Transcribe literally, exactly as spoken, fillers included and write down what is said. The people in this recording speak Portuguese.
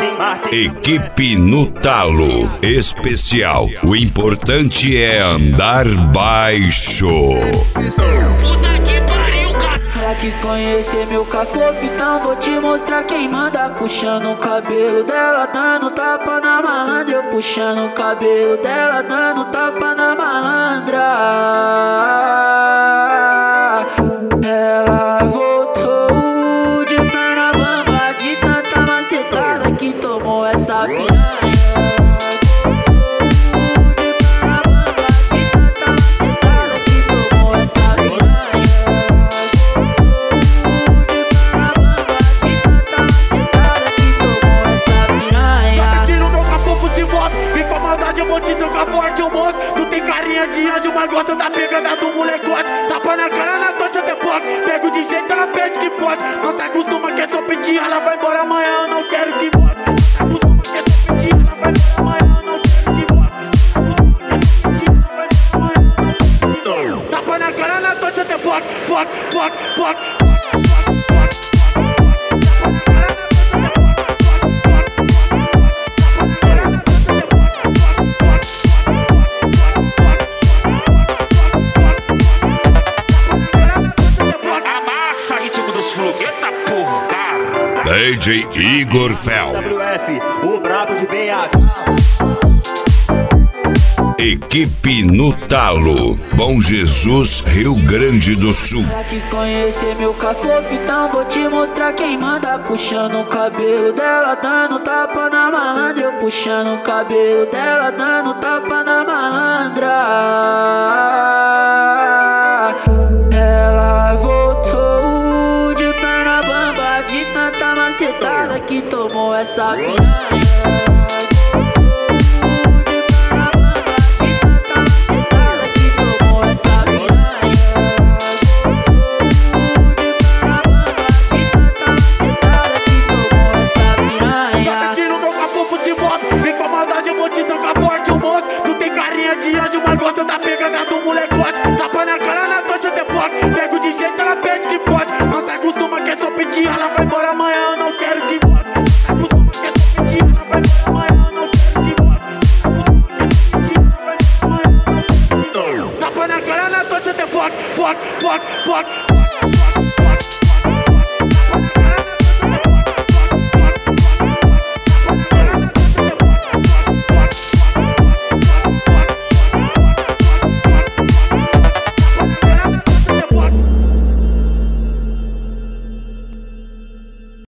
Martin, Martin. Equipe no talo especial. O importante é andar baixo. Puta que pariu, cara. Ela quis conhecer meu cafofo, então vou te mostrar quem manda. Puxando o cabelo dela, dando tapa na malandra. Eu puxando o cabelo dela, dando tapa na malandra. Ela voltou de perna bamba, de tanta macetada que tomou essa piranha. Tu tem carinha de anjo, mas gosta da pegada do molecote. Tapa na cara, na tocha de foco. Pego de jeito, ela pede que pode. Não se acostuma que é só pedir, ela vai embora amanhã, eu não quero que volte. Não se acostuma que é só pedir, ela vai embora amanhã, eu não quero que volte. Tapa na cara, na tocha de foco. Foco, foco, foco. D J Igor Fel. W F, o brabo de B H. Equipe no talo. Bom Jesus, Rio Grande do Sul. Ela quis conhecer meu cafofo, então vou te mostrar quem manda. Puxando o cabelo dela, dando tapa na malandra. Eu puxando o cabelo dela, dando tapa na malandra. Ela voltou de perna bamba, de tanta macetada que tomou essa piranha.